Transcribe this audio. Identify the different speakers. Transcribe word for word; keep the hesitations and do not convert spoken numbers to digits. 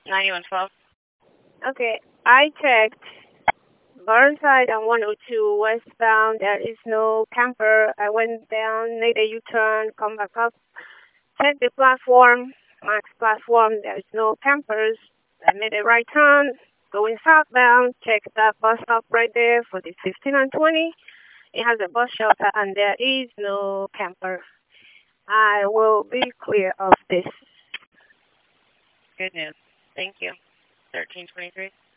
Speaker 1: ninety-one twelve.
Speaker 2: Okay, I checked Burnside and one oh two westbound. There is no camper. I went down, made a U-turn, come back up, checked the platform, max platform. There is no campers. I made a right turn, going southbound. Check that bus stop right there for the fifteen and twenty. It has a bus shelter and there is no camper. I will be clear of this.
Speaker 1: Good news. Thank you. thirteen twenty-three.